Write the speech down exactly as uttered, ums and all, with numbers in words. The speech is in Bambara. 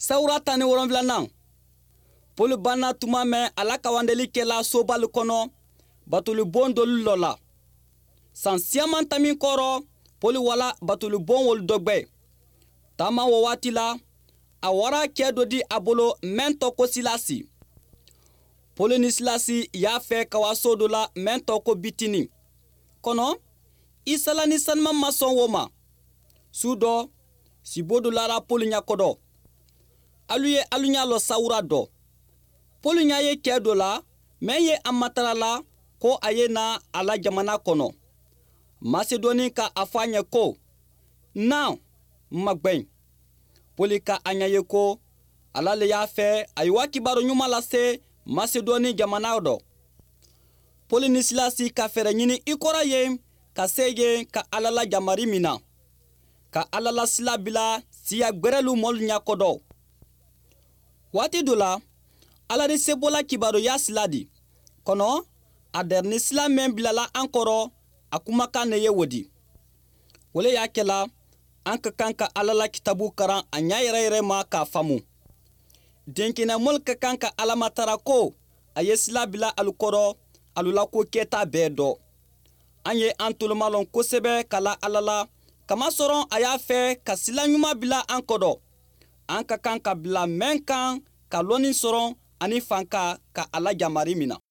Sawura tan ni wolonwulanan Pɔli banna tuma mɛn ala ka wandeli kɛla sobali kɔnɔ batolibon dolu lɔ la. San siaman tamin kɔrɔ Pɔli wala batolibon wolu dɔgbɛ. Taama o waati la a wara cɛ dɔ di a bolo mɛn tɔ ko Silasi. Pɔli ni Silasi y'a fɛ kawaso dɔ la mɛn tɔ ko Bitini kɔnɔ. Isala ni sanima ma sɔn o ma. Su dɔ sibo dɔ lara Pɔli ɲakɔdɔ. Alu ye alu ɲa lɔ sawura dɔ. Pɔli ɲa ye cɛ dɔ la mɛn ye a matara la ko a ye na a la jamana kɔnɔ. Masedoni ka a fɔ a ɲɛ ko na ma gbɛn. Pɔli ka a ɲa ye ko ala le y'a fɛ a ye kibaru ɲuman lase Masedoni jamana dɔ. Pɔli ni Silasi ka fɛrɛ ɲini i kɔrɔ ye ka se ye ka ala la jamari mina. Ka ala la sila bila siya gbɛrɛlu mɔlu ɲakɔdɔ. Waati dɔ la ala de sebola kibaru ya sila di kɔnɔ a dɛrɛni sila mɛn bilala an kɔrɔ a kumakan ne ye wodi. Wole y'a kɛla an ka kan ka ala la kitabu karan a ɲa yɛrɛ yɛrɛ ma k'a faamu. Denkinamɔlu ka kan ka ala matara ko a ye sila bila alu kɔrɔ alu la ko kɛta bɛɛ dɔ. An ye an tolomalɔn kosɛbɛ kala ala la kamasɔrɔ a y'a fɛ ka sila ɲuman bila an kɔdɔ. An ka kan ka bila mɛn kan ka lɔnni sɔrɔ ani fanka ka ala jamari mina.